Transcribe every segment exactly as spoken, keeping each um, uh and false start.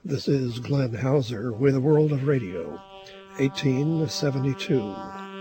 This is Glenn Hauser with World of Radio, eighteen seventy-two.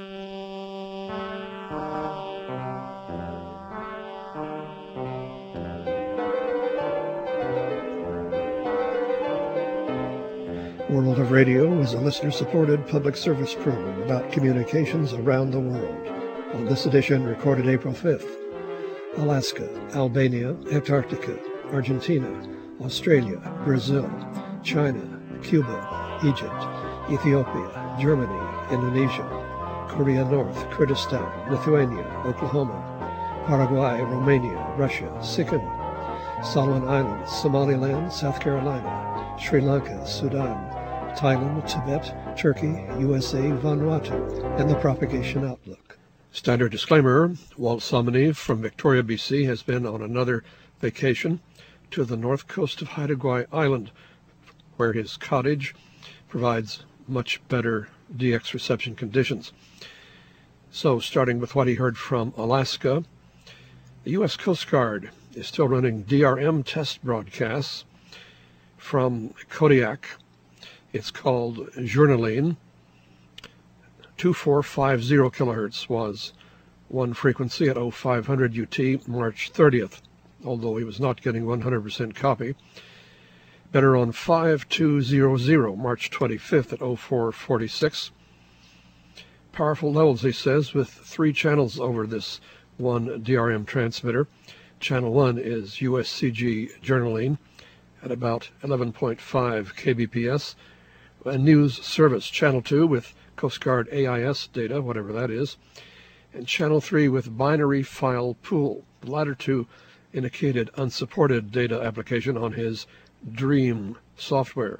World of Radio is a listener-supported public service program about communications around the world. On this edition, recorded April fifth, Alaska, Albania, Antarctica, Argentina, Australia, Brazil, China, Cuba, Egypt, Ethiopia, Germany, Indonesia, Korea North, Kurdistan, Lithuania, Oklahoma, Paraguay, Romania, Russia, Sikkim, Solomon Islands, Somaliland, South Carolina, Sri Lanka, Sudan, Thailand, Tibet, Turkey, U S A, Vanuatu, and the Propagation Outlook. Standard disclaimer, Walt Someny from Victoria, B C has been on another vacation to the north coast of Haida Gwaii Island, where his cottage provides much better D X reception conditions. So, starting with what he heard from Alaska, the U S Coast Guard is still running D R M test broadcasts from Kodiak. It's called Journaline. twenty-four fifty kilohertz was one frequency at oh five hundred U T March thirtieth, although he was not getting one hundred percent copy. Better on five two hundred March twenty-fifth at oh four forty-six. Powerful levels, he says, with three channels over this one D R M transmitter. Channel one is U S C G Journaline at about eleven point five kilobits. A news service, Channel two with Coast Guard A I S data, whatever that is, and Channel three with binary file pool. The latter two indicated unsupported data application on his Dream software.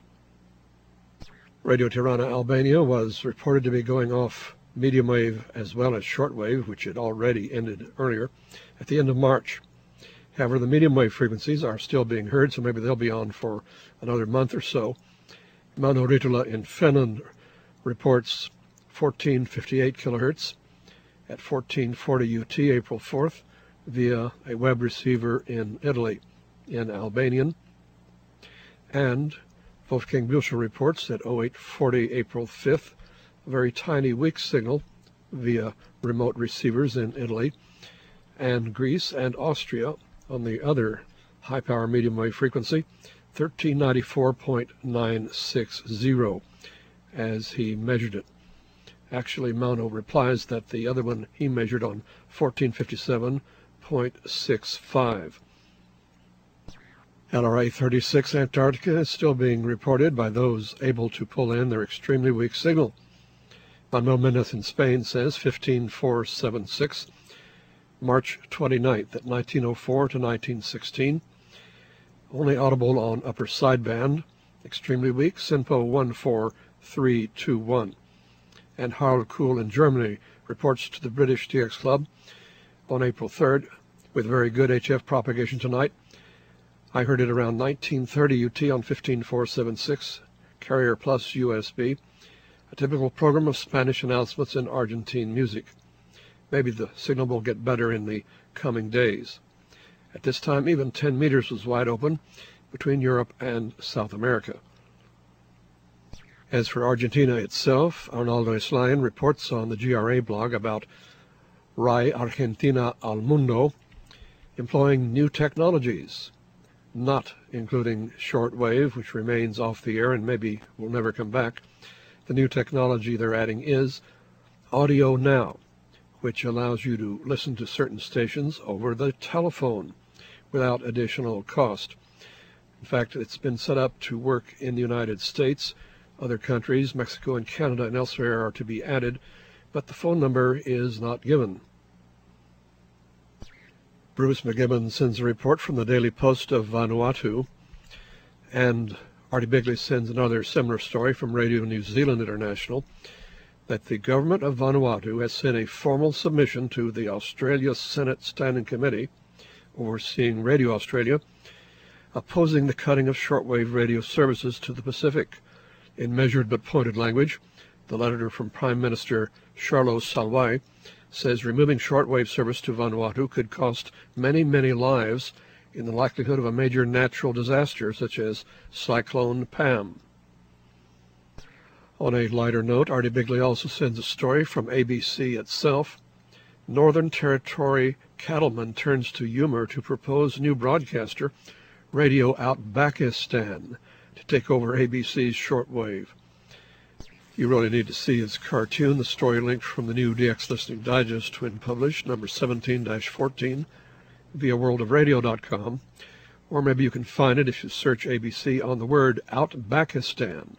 Radio Tirana, Albania was reported to be going off medium wave as well as short wave, which had already ended earlier, at the end of March. However, the medium wave frequencies are still being heard, so maybe they'll be on for another month or so. Mauno Ritula in Finland reports fourteen fifty-eight kilohertz at fourteen forty U T April fourth via a web receiver in Italy in Albanian. And Wolfgang Büchel reports at oh eight forty April fifth a very tiny weak signal via remote receivers in Italy and Greece and Austria on the other high-power medium wave frequency, thirteen ninety-four point nine six zero, as he measured it. Actually, Mauno replies that the other one he measured on fourteen fifty-seven point six five. L R A thirty-six Antarctica is still being reported by those able to pull in their extremely weak signal. Manuel Mendez in Spain says fifteen four seventy-six, March twenty-ninth at nineteen oh four to nineteen sixteen. Only audible on upper sideband, extremely weak, SINPO one four three two one. And Harald Kuhl in Germany reports to the British D X Club on April third with very good H F propagation tonight. I heard it around nineteen thirty U T on fifteen four seventy-six, Carrier Plus U S B, a typical program of Spanish announcements in Argentine music. Maybe the signal will get better in the coming days. At this time, even ten meters was wide open between Europe and South America. As for Argentina itself, Arnaldo Islayan reports on the G R A blog about R A I Argentina al Mundo employing new technologies, not including shortwave, which remains off the air and maybe will never come back. The new technology they're adding is Audio Now, which allows you to listen to certain stations over the telephone without additional cost. In fact, it's been set up to work in the United States. Other countries, Mexico and Canada and elsewhere, are to be added, but the phone number is not given. Bruce McGibbon sends a report from the Daily Post of Vanuatu, and Artie Bigley sends another similar story from Radio New Zealand International, that the government of Vanuatu has sent a formal submission to the Australia Senate Standing Committee overseeing Radio Australia, opposing the cutting of shortwave radio services to the Pacific. In measured but pointed language, the letter from Prime Minister Charlo Salwai says removing shortwave service to Vanuatu could cost many, many lives in the likelihood of a major natural disaster such as Cyclone Pam. On a lighter note, Artie Bigley also sends a story from A B C itself. Northern Territory cattleman turns to humor to propose new broadcaster, Radio Outbackistan, to take over A B C's shortwave. You really need to see his cartoon. The story linked from the new D X Listening Digest, Twin published, number seventeen dash fourteen, via world of radio dot com, or maybe you can find it if you search A B C on the word Outbackistan.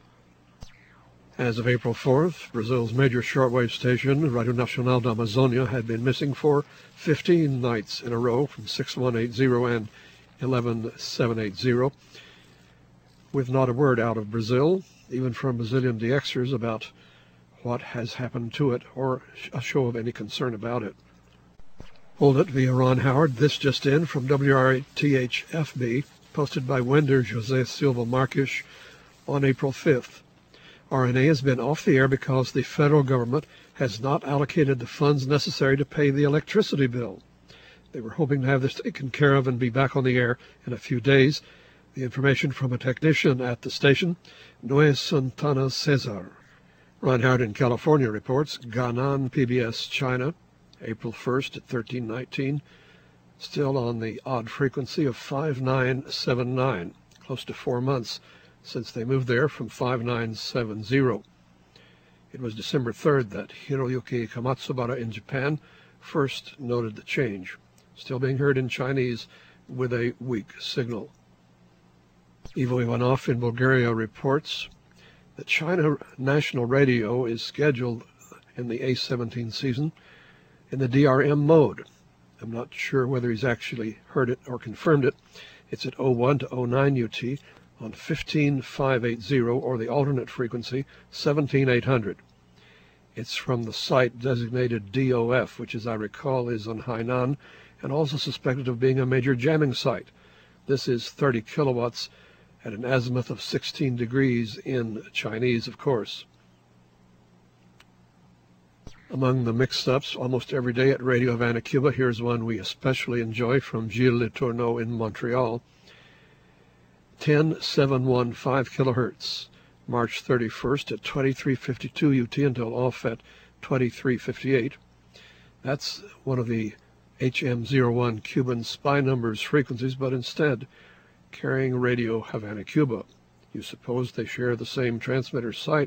As of April fourth, Brazil's major shortwave station, Radio Nacional da Amazônia, had been missing for fifteen nights in a row from six one eight zero and eleven seven eight zero, with not a word out of Brazil, even from Brazilian D Xers, about what has happened to it or a show of any concern about it. Hold it via Ron Howard. This just in from W R T H F B, posted by Wender José Silva Marques on April fifth. R N A has been off the air because the federal government has not allocated the funds necessary to pay the electricity bill. They were hoping to have this taken care of and be back on the air in a few days. The information from a technician at the station, Noé Santana Cesar. Ron Howard in California reports, Ganan P B S China, April first at thirteen nineteen, still on the odd frequency of five nine seven nine, close to four months since they moved there from five nine seven zero. It was December third that Hiroyuki Kamatsubara in Japan first noted the change, still being heard in Chinese with a weak signal. Ivo Ivanov in Bulgaria reports that China National Radio is scheduled in the A seventeen season in the D R M mode. I'm not sure whether he's actually heard it or confirmed it. It's at oh one to oh nine U T on fifteen five eighty or the alternate frequency seventeen eight hundred. It's from the site designated D O F, which as I recall is on Hainan and also suspected of being a major jamming site. This is thirty kilowatts at an azimuth of sixteen degrees in Chinese, of course. Among the mix-ups almost every day at Radio Havana, Cuba, here's one we especially enjoy from Gilles Letourneau in Montreal. ten seven fifteen kilohertz, March thirty-first at twenty-three fifty-two U T until off at twenty-three fifty-eight. That's one of the H M zero one Cuban spy numbers frequencies, but instead carrying Radio Havana, Cuba. You suppose they share the same transmitter site.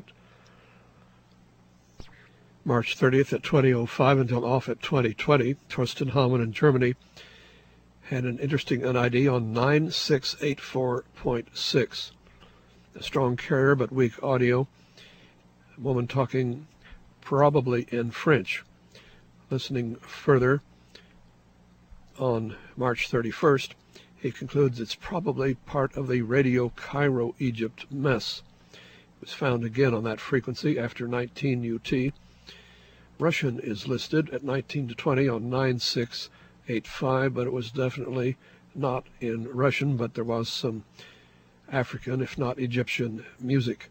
March thirtieth at twenty oh five until off at twenty twenty, Torsten Hamann in Germany had an interesting N I D on nine six eight four point six. A strong carrier but weak audio. A woman talking probably in French. Listening further on March thirty-first, he concludes it's probably part of the Radio Cairo, Egypt mess. It was found again on that frequency after nineteen U T. Russian is listed at nineteen to twenty on nine six eight five, but it was definitely not in Russian, but there was some African, if not Egyptian, music.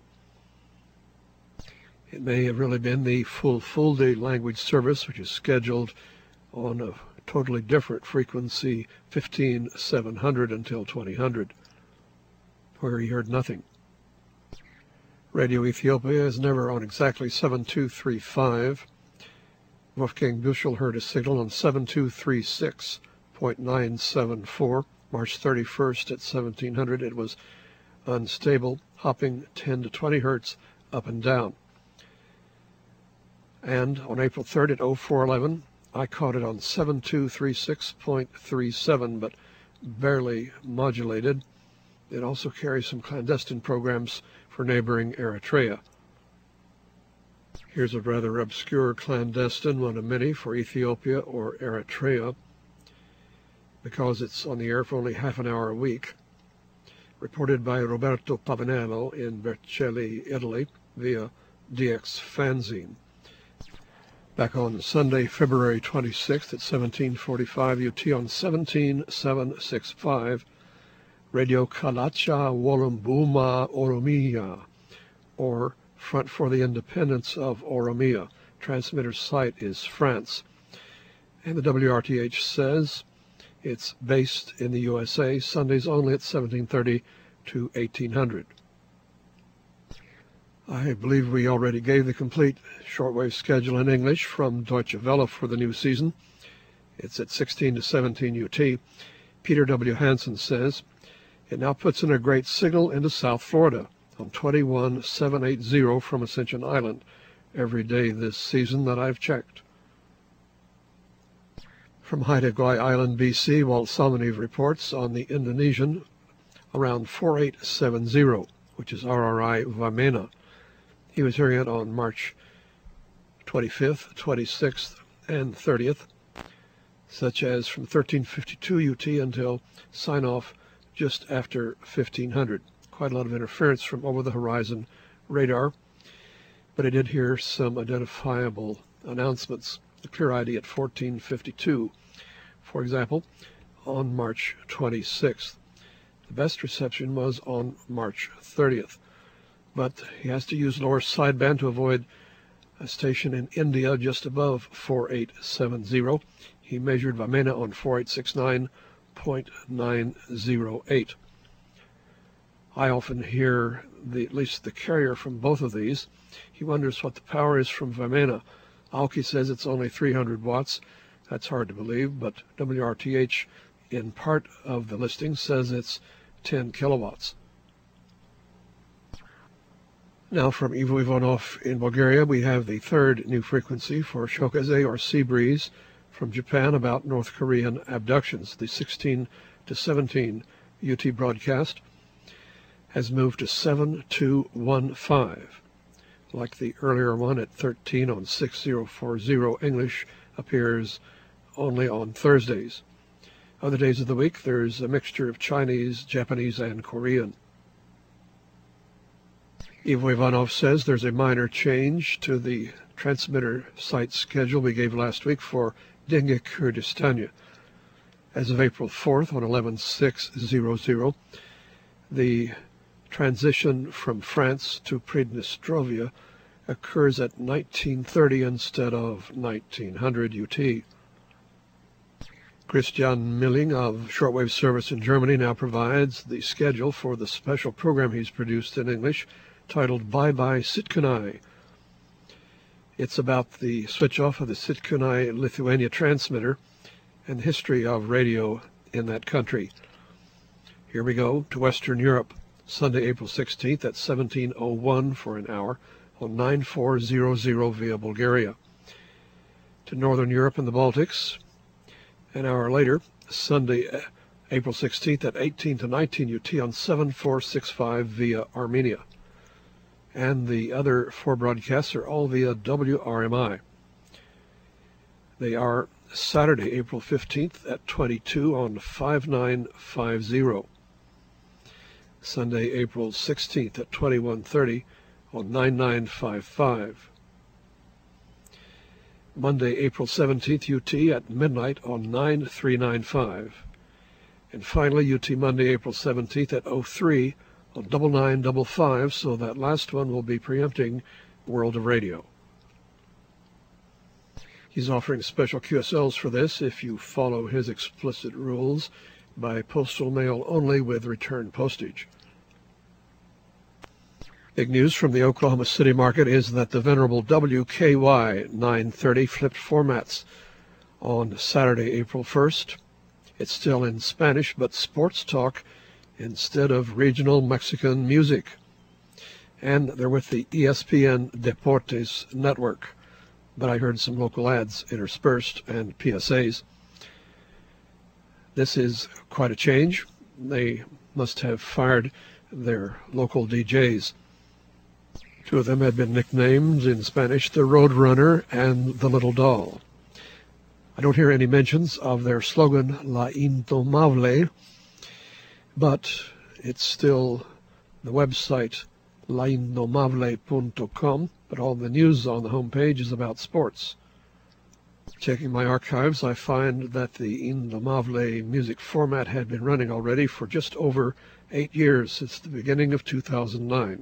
It may have really been the Fulfulde language service, which is scheduled on a totally different frequency, fifteen seven hundred until twenty hundred, where he heard nothing. Radio Ethiopia is never on exactly seven two three five. Wolfgang Büchel heard a signal on seven two three six point nine seven four. March thirty-first at seventeen hundred. It was unstable, hopping ten to twenty hertz up and down. And on April third at oh four eleven, I caught it on seven two three six point three seven, but barely modulated. It also carries some clandestine programs for neighboring Eritrea. Here's a rather obscure clandestine, one of many for Ethiopia or Eritrea, because it's on the air for only half an hour a week. Reported by Roberto Pavanello in Vercelli, Italy, via D X Fanzine. Back on Sunday, February twenty-sixth at seventeen forty-five U T on seventeen seven sixty-five, Radio Kalacha Wolumbuma Oromia, or Front for the Independence of Oromia. Transmitter site is France. And the W R T H says It's based in the U S A, Sundays only at seventeen thirty to eighteen hundred. I believe we already gave the complete shortwave schedule in English from Deutsche Welle for the new season. It's at sixteen to seventeen U T. Peter W. Hansen says, it now puts in a great signal into South Florida on twenty-one seven eighty from Ascension Island every day this season that I've checked. From Haida Gwaii Island, B C, Walt Salmoniv reports on the Indonesian around forty-eight seventy, which is R R I Vamena. He was hearing it on March twenty-fifth, twenty-sixth, and thirtieth, such as from thirteen fifty-two U T until sign-off just after fifteen hundred. Quite a lot of interference from over-the-horizon radar, but I did hear some identifiable announcements. The clear I D at fourteen fifty-two, for example, on March twenty-sixth. The best reception was on March thirtieth, but he has to use lower sideband to avoid a station in India just above forty-eight seventy. He measured Vamena on forty-eight sixty-nine point nine zero eight. I often hear the, at least the carrier from both of these. He wonders what the power is from Vamena. Aoki says it's only three hundred watts. That's hard to believe, but W R T H in part of the listing says it's ten kilowatts. Now from Ivo Ivanov in Bulgaria, we have the third new frequency for Shokaze or Sea Breeze from Japan about North Korean abductions. The sixteen to seventeen U T broadcast has moved to seven two one five. Like the earlier one at thirteen on six zero four zero, English appears only on Thursdays. Other days of the week, there's a mixture of Chinese, Japanese, and Korean. Ivo Ivanov says there's a minor change to the transmitter site schedule we gave last week for Denge Kurdistania. As of April fourth on eleven six hundred, the transition from France to Pridnestrovia occurs at nineteen thirty instead of nineteen hundred U T. Christian Milling of Shortwave Service in Germany now provides the schedule for the special program he's produced in English titled Bye Bye Sitkunai. It's about the switch off of the Sitkunai Lithuania transmitter and the history of radio in that country. Here we go to Western Europe, Sunday, April sixteenth at seventeen oh one for an hour on nine four hundred via Bulgaria. To Northern Europe and the Baltics, an hour later, Sunday, April sixteenth at eighteen to nineteen U T on seven four six five via Armenia. And the other four broadcasts are all via W R M I. They are Saturday, April fifteenth at twenty-two on five nine five zero. Sunday, April sixteenth at twenty-one thirty on nine nine five five. Monday, April seventeenth, U T at midnight on nine three nine five. And finally, U T Monday, April seventeenth at oh three on nine nine five five, so that last one will be preempting World of Radio. He's offering special Q S Ls for this if you follow his explicit rules by postal mail only with return postage. Big news from the Oklahoma City market is that the venerable W K Y nine thirty flipped formats on Saturday, April first. It's still in Spanish, but sports talk instead of regional Mexican music. And they're with the E S P N Deportes network, but I heard some local ads interspersed and P S As. This is quite a change. They must have fired their local D Js. Two of them had been nicknamed in Spanish the Roadrunner and the Little Doll. I don't hear any mentions of their slogan, La Indomable, but it's still the website la indomable dot com, but all the news on the homepage is about sports. Checking my archives, I find that the Indomable music format had been running already for just over eight years, since the beginning of two thousand nine.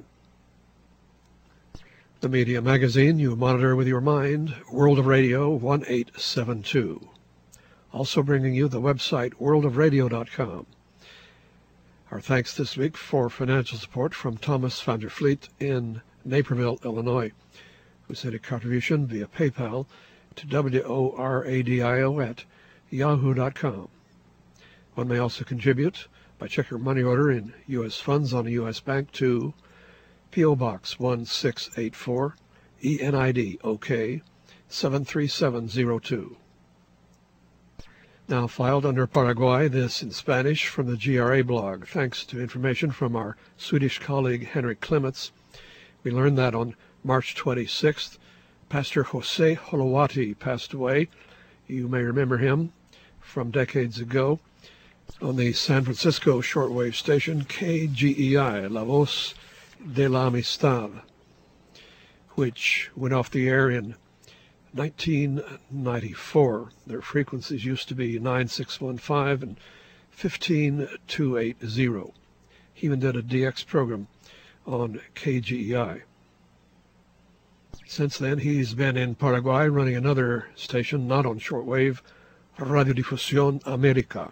The media magazine you monitor with your mind, World of Radio one eight seven two. also bringing you the website world of radio dot com. Our thanks this week for financial support from Thomas van der Vliet in Naperville, Illinois, who sent a contribution via PayPal to W O R A D I O at yahoo dot com. One may also contribute by check or money order in U S funds on a U S bank to P O Box one six eight four, E N I D OK seven three seven zero two. Now filed under Paraguay, this in Spanish from the G R A blog. Thanks to information from our Swedish colleague Henrik Clements, we learned that on March twenty-sixth, Pastor Jose Holowati passed away. You may remember him from decades ago on the San Francisco shortwave station K G E I, La Voz de la Amistad, which went off the air in nineteen ninety-four. Their frequencies used to be nine six one five and fifteen two eighty. He even did a D X program on K G E I. Since then, he's been in Paraguay running another station, not on shortwave, Radiodifusión América.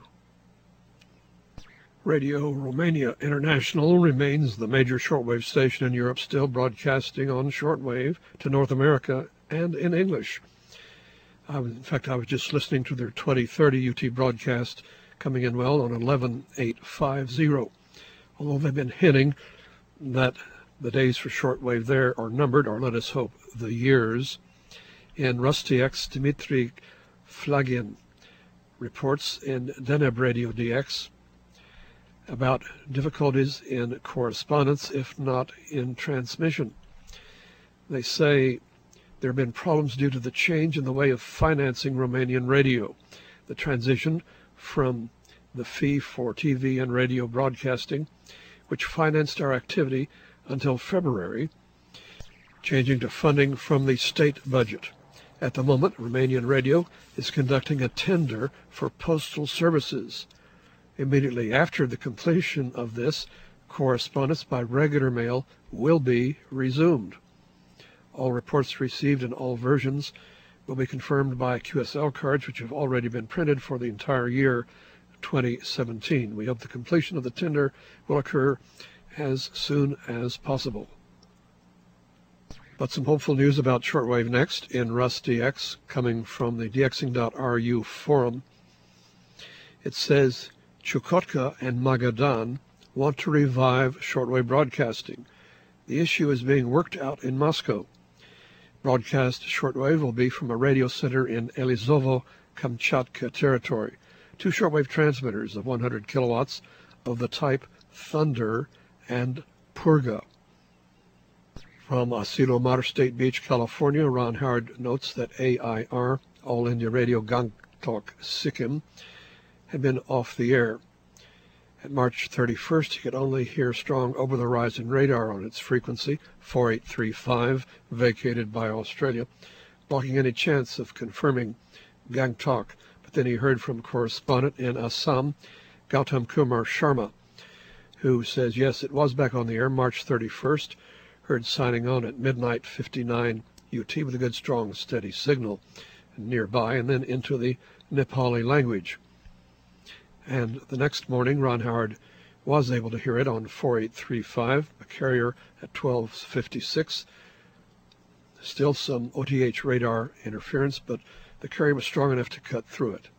Radio Romania International remains the major shortwave station in Europe, still broadcasting on shortwave to North America and in English. I was, in fact, I was just listening to their twenty thirty U T broadcast coming in well on eleven eight fifty, although they've been hinting that the days for shortwave there are numbered, or let us hope the years. In Rusty X, Dmitry Flagin reports in Deneb Radio D X about difficulties in correspondence, if not in transmission. They say there have been problems due to the change in the way of financing Romanian radio, the transition from the fee for T V and radio broadcasting, which financed our activity until February, changing to funding from the state budget. At the moment, Romanian Radio is conducting a tender for postal services. Immediately after the completion of this, correspondence by regular mail will be resumed. All reports received in all versions will be confirmed by Q S L cards, which have already been printed for the entire year twenty seventeen. We hope the completion of the tender will occur as soon as possible. But some hopeful news about shortwave next in Rusty X, coming from the D X ing dot R U forum. It says Chukotka and Magadan want to revive shortwave broadcasting. The issue is being worked out in Moscow. Broadcast shortwave will be from a radio center in Elizovo, Kamchatka territory. Two shortwave transmitters of one hundred kilowatts of the type Thunder and Purga. From Asilomar State Beach, California, Ron Howard notes that A I R, All India Radio Gangtok Sikkim, had been off the air. At March thirty-first, he could only hear strong over-the-horizon radar on its frequency, four eight three five, vacated by Australia, blocking any chance of confirming Gangtok. But then he heard from correspondent in Assam, Gautam Kumar Sharma, who says, yes, it was back on the air March thirty-first, heard signing on at midnight fifty-nine U T with a good, strong, steady signal nearby, and then into the Nepali language. And the next morning, Ron Howard was able to hear it on four eight three five, a carrier at twelve fifty-six. Still some O T H radar interference, but the carrier was strong enough to cut through it.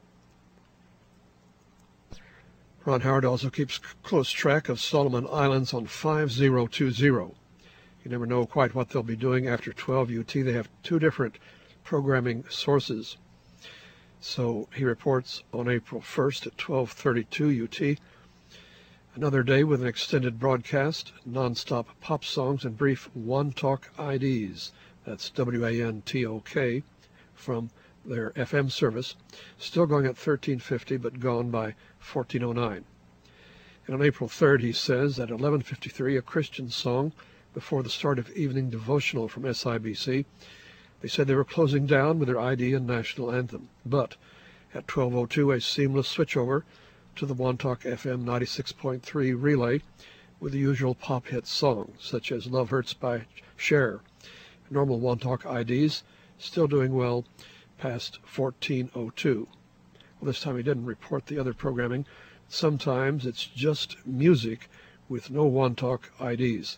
Ron Howard also keeps close track of Solomon Islands on five zero two zero. You never know quite what they'll be doing after twelve U T. They have two different programming sources. So he reports on April first at twelve thirty-two U T, another day with an extended broadcast, non-stop pop songs and brief One Talk I Ds, that's W A N T O K, from their F M service, still going at thirteen fifty but gone by fourteen oh nine. And on April third, he says, at eleven fifty-three, a Christian song before the start of evening devotional from S I B C. They said they were closing down with their I D and national anthem. But at twelve oh two, a seamless switchover to the One Talk F M ninety-six point three relay with the usual pop hit songs, such as Love Hurts by Cher. Normal One Talk I Ds still doing well past fourteen oh two. Well, this time he didn't report the other programming. Sometimes it's just music with no Wantalk I Ds.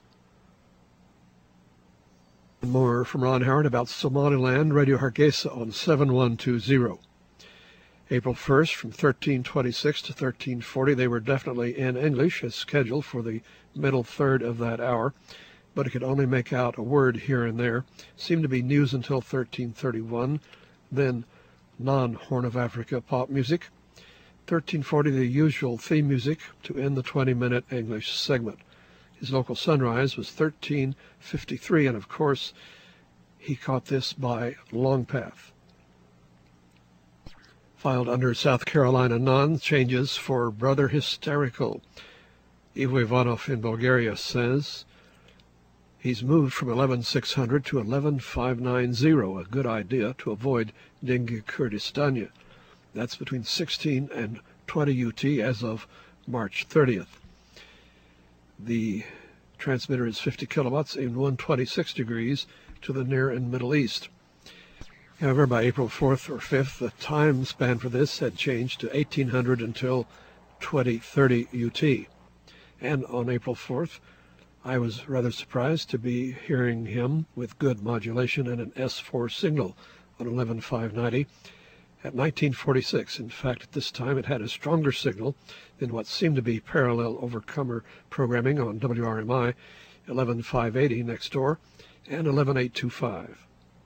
More from Ron Howard about Somaliland, Radio Hargeisa on seven one two zero. April first from thirteen twenty-six to thirteen forty, they were definitely in English as scheduled for the middle third of that hour, but it could only make out a word here and there. Seemed to be news until thirteen thirty-one, then non-Horn of Africa pop music. thirteen forty, the usual theme music to end the twenty-minute English segment. His local sunrise was thirteen fifty-three, and of course, he caught this by Long Path. Filed under South Carolina non, changes for Brother Hysterical. Ivo Ivanov in Bulgaria says he's moved from eleven six hundred to eleven five ninety, a good idea to avoid Dingi Kurdistania. That's between sixteen and twenty U T as of March thirtieth. The transmitter is fifty kilowatts in one hundred twenty-six degrees to the Near and Middle East. However, by April fourth or fifth, the time span for this had changed to eighteen hundred until twenty thirty U T. And on April fourth, I was rather surprised to be hearing him with good modulation and an S four signal on eleven five ninety at nineteen forty-six. In fact, at this time it had a stronger signal than what seemed to be parallel overcomer programming on W R M I eleven five eighty next door and eleven eight twenty-five.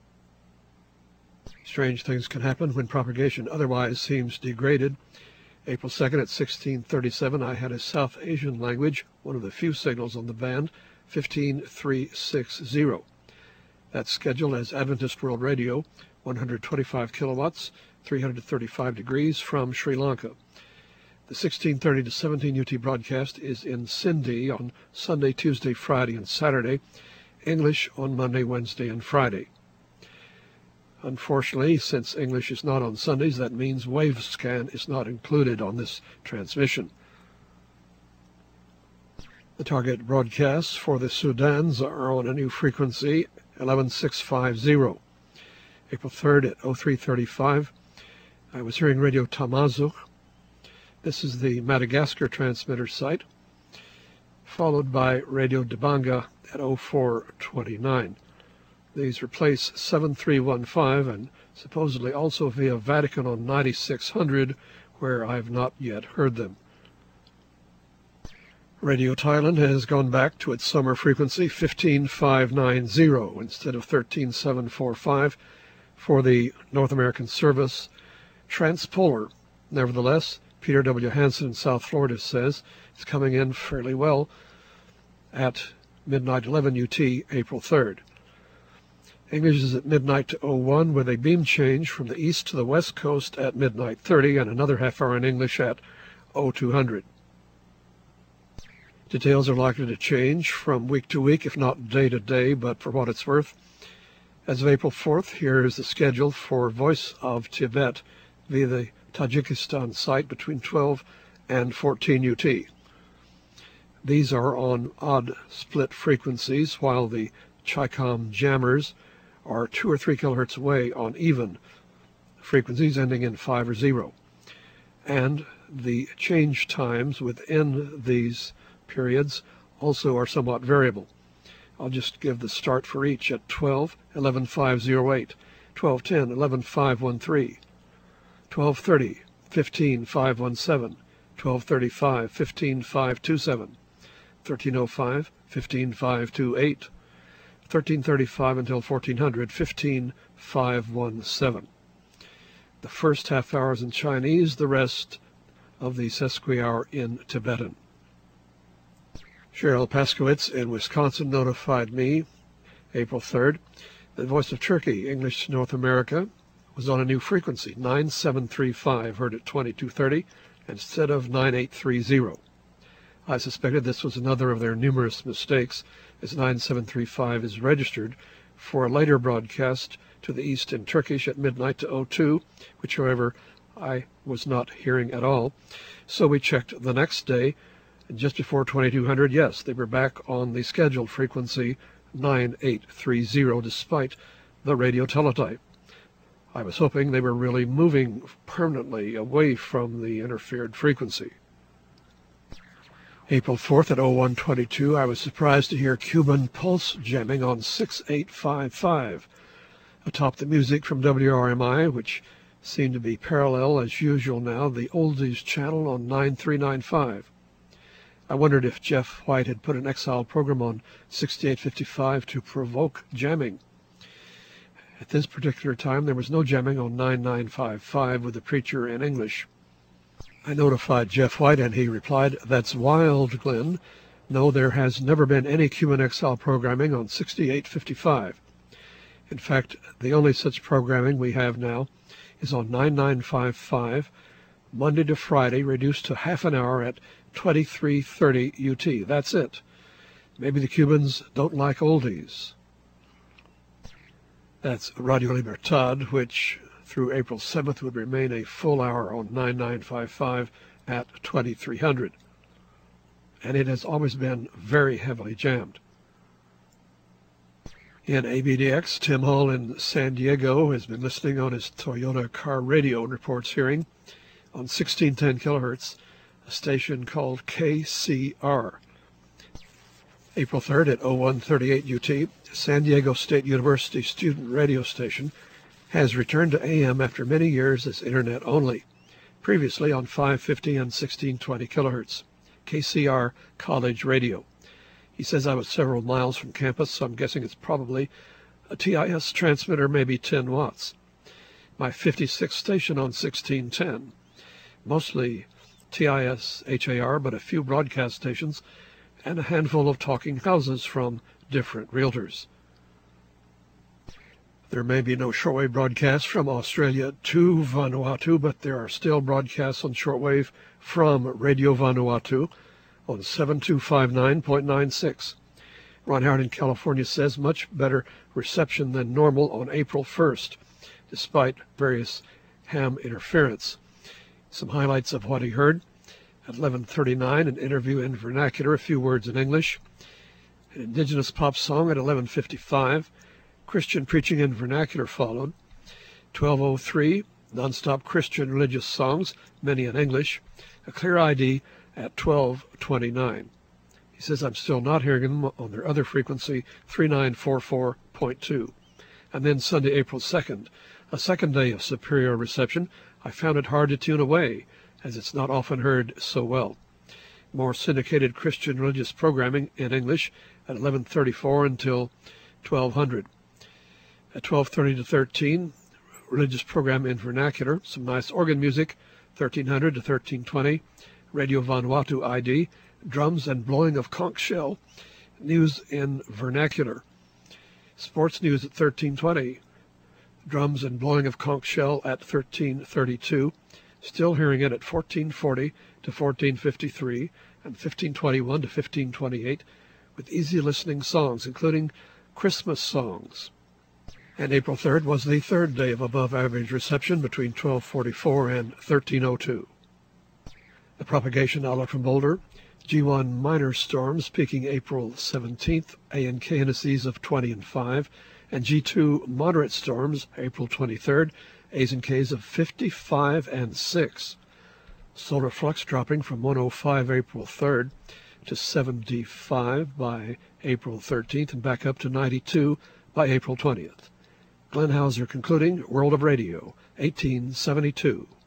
Strange things can happen when propagation otherwise seems degraded. April second at sixteen thirty-seven, I had a South Asian language, one of the few signals on the band, fifteen three sixty. That's scheduled as Adventist World Radio, one hundred twenty-five kilowatts, three hundred thirty-five degrees from Sri Lanka. The sixteen thirty to seventeen U T broadcast is in Sindhi on Sunday, Tuesday, Friday, and Saturday, English on Monday, Wednesday, and Friday. Unfortunately, since English is not on Sundays, that means Wavescan is not included on this transmission. The target broadcasts for the Sudans are on a new frequency, eleven six fifty. April third at oh three thirty-five, I was hearing Radio Tamazu. This is the Madagascar transmitter site, followed by Radio Debanga at oh four twenty-nine. These replace seven three one five and supposedly also via Vatican on ninety-six hundred, where I've not yet heard them. Radio Thailand has gone back to its summer frequency, fifteen five ninety, instead of thirteen seven forty-five for the North American service. Transpolar, nevertheless, Peter W. Hansen in South Florida says it's coming in fairly well at midnight eleven U T, April third. English is at midnight to oh one with a beam change from the east to the west coast at midnight thirty and another half hour in English at oh two hundred. Details are likely to change from week to week, if not day to day, but for what it's worth. As of April fourth, here is the schedule for Voice of Tibet via the Tajikistan site between twelve and fourteen U T. These are on odd split frequencies, while the Chicom jammers are two or three kilohertz away on even frequencies ending in five or zero. And the change times within these periods also are somewhat variable. I'll just give the start for each at twelve, eleven five oh eight, twelve ten, eleven five thirteen, twelve thirty, fifteen five seventeen, twelve thirty-five, fifteen five twenty-seven, thirteen oh five, fifteen five twenty-eight, thirteen thirty-five until fourteen hundred, fifteen five seventeen. The first half hour is in Chinese, the rest of the sesqui-hour in Tibetan. Cheryl Paskowitz in Wisconsin notified me, April third, that Voice of Turkey, English North America, was on a new frequency, nine seven three five, heard at twenty-two thirty, instead of nine eight thirty. I suspected this was another of their numerous mistakes, as nine seven three five is registered for a later broadcast to the east in Turkish at midnight to oh two, which, however, I was not hearing at all. So we checked the next day, and just before twenty-two hundred, yes, they were back on the scheduled frequency nine eight thirty, despite the radio teletype. I was hoping they were really moving permanently away from the interfered frequency. April fourth at oh one twenty-two, I was surprised to hear Cuban pulse jamming on six eight five five, atop the music from W R M I, which seemed to be parallel, as usual now, the oldies channel on nine three nine five. I wondered if Jeff White had put an Exile program on sixty-eight fifty-five to provoke jamming. At this particular time, there was no jamming on nine nine five five with the preacher in English. I notified Jeff White, and he replied, "That's wild, Glenn. No, there has never been any Cuban Exile programming on sixty-eight fifty-five. In fact, the only such programming we have now is on nine nine five five, Monday to Friday, reduced to half an hour at twenty-three thirty U T. That's it. Maybe the Cubans don't like oldies." That's Radio Libertad, which through April seventh would remain a full hour on nine nine five five at twenty-three hundred. And it has always been very heavily jammed. In A B D X, Tim Hall in San Diego has been listening on his Toyota car radio and reports hearing on sixteen ten kilohertz a station called K C R. April third at oh one thirty-eight U T, San Diego State University student radio station has returned to A M after many years as internet only, previously on five fifty and sixteen twenty kilohertz, K C R College Radio. He says I was several miles from campus, so I'm guessing it's probably a T I S transmitter, maybe ten watts. My fifty-sixth station on sixteen ten, mostly T I S H A R, but a few broadcast stations and a handful of talking houses from different realtors. There may be no shortwave broadcasts from Australia to Vanuatu, but there are still broadcasts on shortwave from Radio Vanuatu on seven two five nine point nine six. Ron Howard in California says much better reception than normal on April first, despite various ham interference. Some highlights of what he heard. At eleven thirty-nine, an interview in vernacular, a few words in English. An indigenous pop song at eleven fifty-five. Christian preaching in vernacular followed. twelve oh three, nonstop Christian religious songs, many in English. A clear I D at twelve twenty-nine. He says I'm still not hearing them on their other frequency, thirty-nine forty-four point two. And then Sunday, April second, a second day of superior reception. I found it hard to tune away, as it's not often heard so well. More syndicated Christian religious programming in English at eleven thirty-four until twelve hundred. At twelve thirty to thirteen, religious program in vernacular, some nice organ music, thirteen hundred to thirteen twenty, Radio Vanuatu I D, drums and blowing of conch shell, news in vernacular. Sports news at thirteen twenty, drums and blowing of conch shell at thirteen thirty-two, still hearing it at fourteen forty to fourteen fifty-three and fifteen twenty-one to fifteen twenty-eight, with easy listening songs, including Christmas songs. And April third was the third day of above-average reception between twelve forty-four and thirteen oh two. The propagation outlook from Boulder, G one minor storms peaking April seventeenth, A and K indices of twenty and five, and G two moderate storms April twenty-third, A's and K's of fifty-five and six. Solar flux dropping from one oh five April third to seventy-five by April thirteenth and back up to ninety-two by April twentieth. Glenn Hauser concluding World of Radio, eighteen seventy-two.